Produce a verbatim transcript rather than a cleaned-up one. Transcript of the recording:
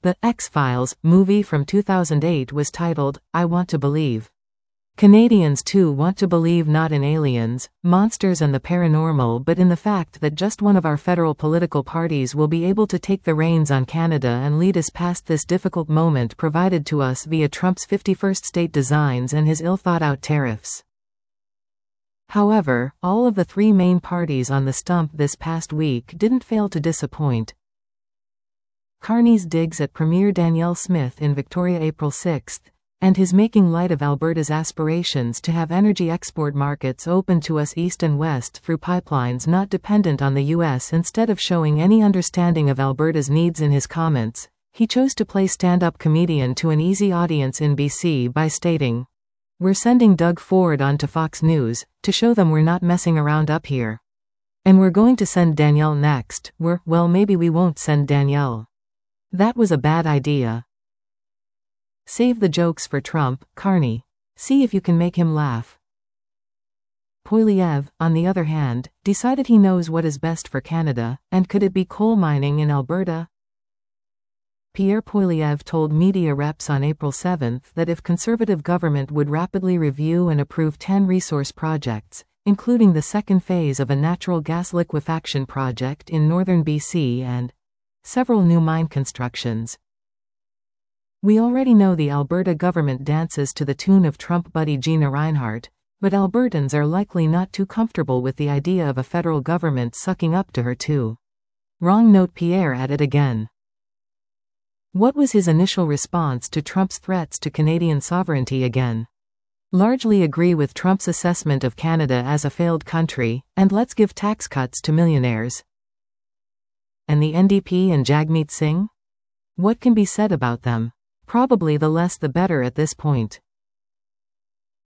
The X-Files movie from two thousand eight was titled, I Want to Believe. Canadians too want to believe not in aliens, monsters and the paranormal but in the fact that just one of our federal political parties will be able to take the reins on Canada and lead us past this difficult moment provided to us via Trump's fifty-first state designs and his ill-thought-out tariffs. However, all of the three main parties on the stump this past week didn't fail to disappoint. Carney's digs at Premier Danielle Smith in Victoria April sixth, and his making light of Alberta's aspirations to have energy export markets open to us east and west through pipelines not dependent on the U S. Instead of showing any understanding of Alberta's needs in his comments, he chose to play stand-up comedian to an easy audience in B C by stating, "We're sending Doug Ford on to Fox News, to show them we're not messing around up here. And we're going to send Danielle next, we're, well maybe we won't send Danielle. That was a bad idea. Save the jokes for Trump, Carney. See if you can make him laugh." Poilievre, on the other hand, decided he knows what is best for Canada, and could it be coal mining in Alberta? Pierre Poilievre told media reps on April seventh that if Conservative government would rapidly review and approve ten resource projects, including the second phase of a natural gas liquefaction project in northern B C and several new mine constructions. We already know the Alberta government dances to the tune of Trump buddy Gina Rinehart, but Albertans are likely not too comfortable with the idea of a federal government sucking up to her too. Wrong note. Pierre at it again. What was his initial response to Trump's threats to Canadian sovereignty again? Largely agree with Trump's assessment of Canada as a failed country, and let's give tax cuts to millionaires. And the N D P and Jagmeet Singh? What can be said about them? Probably the less the better at this point.